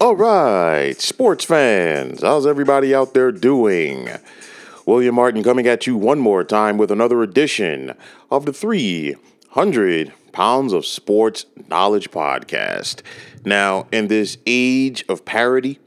All right, sports fans, how's everybody out there doing? William Martin coming at you one more time with another edition of the 300 Pounds of Sports Knowledge Podcast. Now, in this age of parity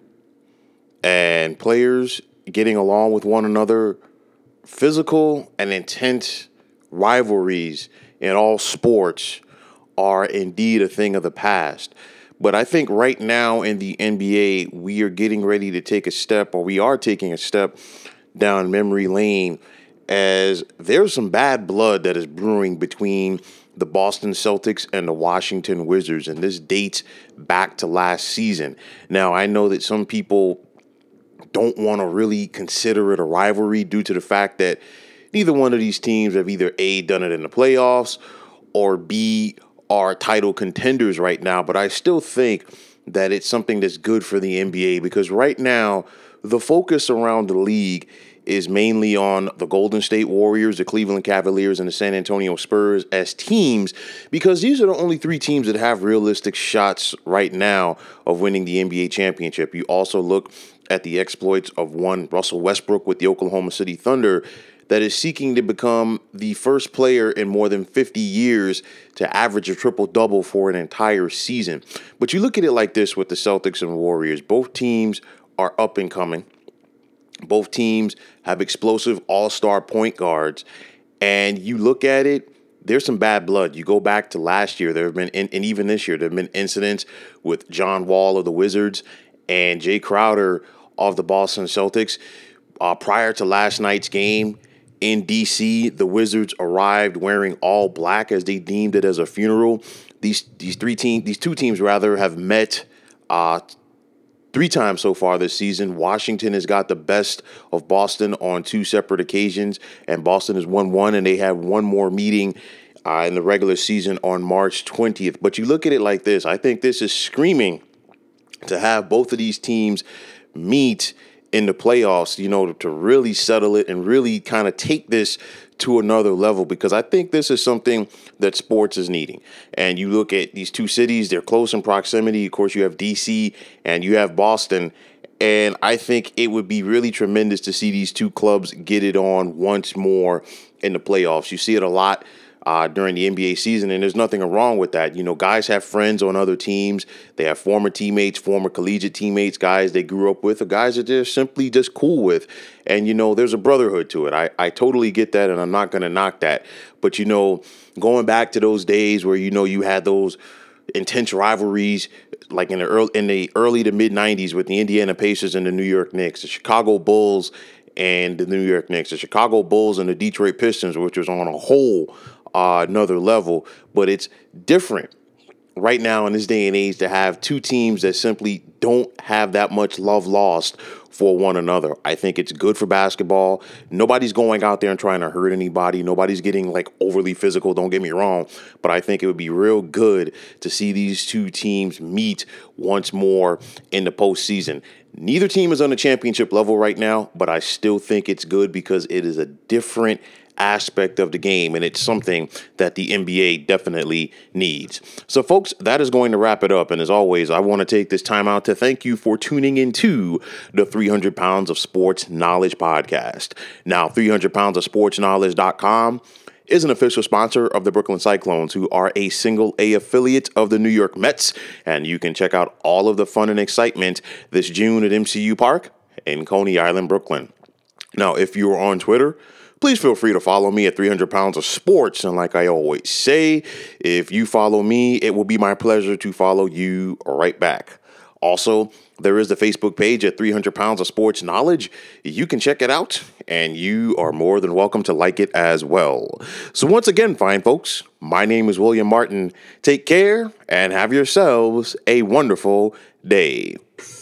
and players getting along with one another, physical and intense rivalries in all sports are indeed a thing of the past. But I think right now in the NBA, we are getting ready to take a step, or we are taking a step down memory lane, as there's some bad blood that is brewing between the Boston Celtics and the Washington Wizards. And this dates back to last season. Now, I know that some people don't want to really consider it a rivalry due to the fact that neither one of these teams have either A, done it in the playoffs, or B, are title contenders right now. But I still think that it's something that's good for the NBA, because right now the focus around the league is mainly on the Golden State Warriors, the Cleveland Cavaliers, and the San Antonio Spurs as teams, because these are the only three teams that have realistic shots right now of winning the NBA championship. You also look at the exploits of one Russell Westbrook with the Oklahoma City Thunder, that is seeking to become the first player in more than 50 years to average a triple-double for an entire season. But you look at it like this with the Celtics and Warriors. Both teams are up and coming. Both teams have explosive all-star point guards. And you look at it, there's some bad blood. You go back to last year, there have been, and even this year, there have been incidents with John Wall of the Wizards and Jay Crowder of the Boston Celtics. Prior to last night's game in D.C., the Wizards arrived wearing all black as they deemed it as a funeral. These two teams have met three times so far this season. Washington has got the best of Boston on two separate occasions, and Boston has won one, and they have one more meeting in the regular season on March 20th. But you look at it like this. I think this is screaming to have both of these teams meet in the playoffs, to really settle it and really kind of take this to another level, because I think this is something that sports is needing. And you look at these two cities, they're close in proximity. Of course, you have DC and you have Boston. And I think it would be really tremendous to see these two clubs get it on once more in the playoffs. You see it a lot during the NBA season, and there's nothing wrong with that. Guys have friends on other teams. They have former teammates, former collegiate teammates, guys they grew up with, or guys that they're simply just cool with. And, there's a brotherhood to it. I totally get that, and I'm not going to knock that. But, going back to those days where, you had those intense rivalries, like in the early to mid 90s with the Indiana Pacers and the New York Knicks, the Chicago Bulls and the New York Knicks, the Chicago Bulls and the Detroit Pistons, which was on a whole another level. But it's different right now in this day and age to have two teams that simply don't have that much love lost for one another. I think it's good for basketball. Nobody's going out there and trying to hurt anybody. Nobody's getting overly physical, don't get me wrong. But I think it would be real good to see these two teams meet once more in the postseason. Neither team is on the championship level right now, but I still think it's good because it is a different aspect of the game, and it's something that the NBA definitely needs. So, folks, that is going to wrap it up. And as always, I want to take this time out to thank you for tuning into the 300 Pounds of Sports Knowledge Podcast. Now, 300pounds of sports knowledge.com is an official sponsor of the Brooklyn Cyclones, who are a single A affiliate of the New York Mets. And you can check out all of the fun and excitement this June at MCU Park in Coney Island, Brooklyn. Now, if you are on Twitter, please feel free to follow me at 300 Pounds of Sports. And like I always say, if you follow me, it will be my pleasure to follow you right back. Also, there is the Facebook page at 300 Pounds of Sports Knowledge. You can check it out, and you are more than welcome to like it as well. So once again, fine folks, my name is William Martin. Take care and have yourselves a wonderful day.